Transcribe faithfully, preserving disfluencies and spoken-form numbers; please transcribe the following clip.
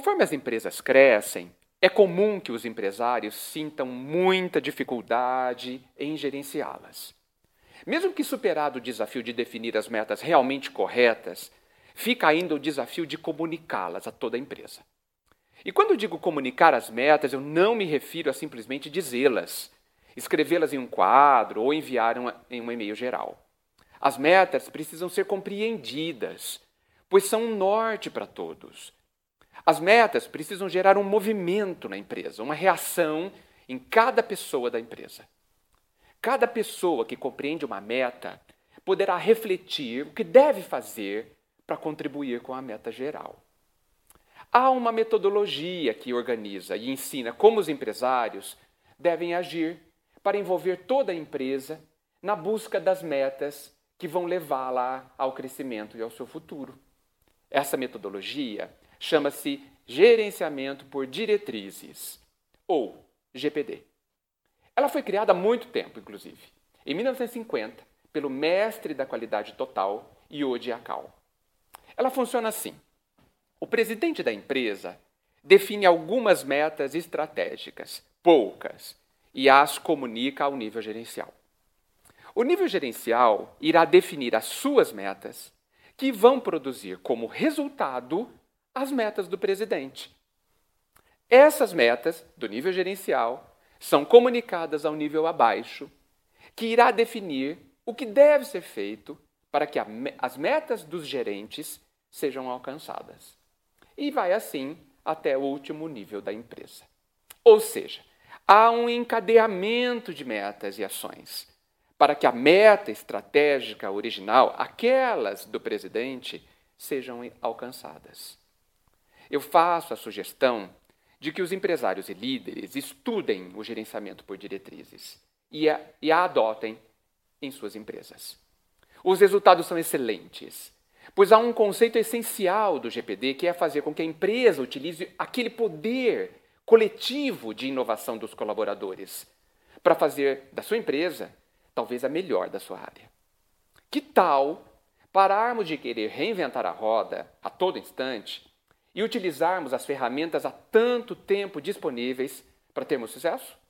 Conforme as empresas crescem, é comum que os empresários sintam muita dificuldade em gerenciá-las. Mesmo que superado o desafio de definir as metas realmente corretas, fica ainda o desafio de comunicá-las a toda a empresa. E quando digo comunicar as metas, eu não me refiro a simplesmente dizê-las, escrevê-las em um quadro ou enviar em um e-mail geral. As metas precisam ser compreendidas, pois são um norte para todos. As metas precisam gerar um movimento na empresa, uma reação em cada pessoa da empresa. Cada pessoa que compreende uma meta poderá refletir o que deve fazer para contribuir com a meta geral. Há uma metodologia que organiza e ensina como os empresários devem agir para envolver toda a empresa na busca das metas que vão levá-la ao crescimento e ao seu futuro. Essa metodologia chama-se Gerenciamento por Diretrizes, ou G P D. Ela foi criada há muito tempo, inclusive, em mil novecentos e cinquenta, pelo mestre da qualidade total, Yoji Akau. Ela funciona assim. O presidente da empresa define algumas metas estratégicas, poucas, e as comunica ao nível gerencial. O nível gerencial irá definir as suas metas, que vão produzir como resultado as metas do presidente. Essas metas, do nível gerencial, são comunicadas ao nível abaixo, que irá definir o que deve ser feito para que a, as metas dos gerentes sejam alcançadas. E vai assim até o último nível da empresa. Ou seja, há um encadeamento de metas e ações para que a meta estratégica original, aquelas do presidente, sejam alcançadas. Eu faço a sugestão de que os empresários e líderes estudem o gerenciamento por diretrizes e a, e a adotem em suas empresas. Os resultados são excelentes, pois há um conceito essencial do G P D que é fazer com que a empresa utilize aquele poder coletivo de inovação dos colaboradores para fazer da sua empresa talvez a melhor da sua área. Que tal pararmos de querer reinventar a roda a todo instante e utilizarmos as ferramentas há tanto tempo disponíveis para termos sucesso?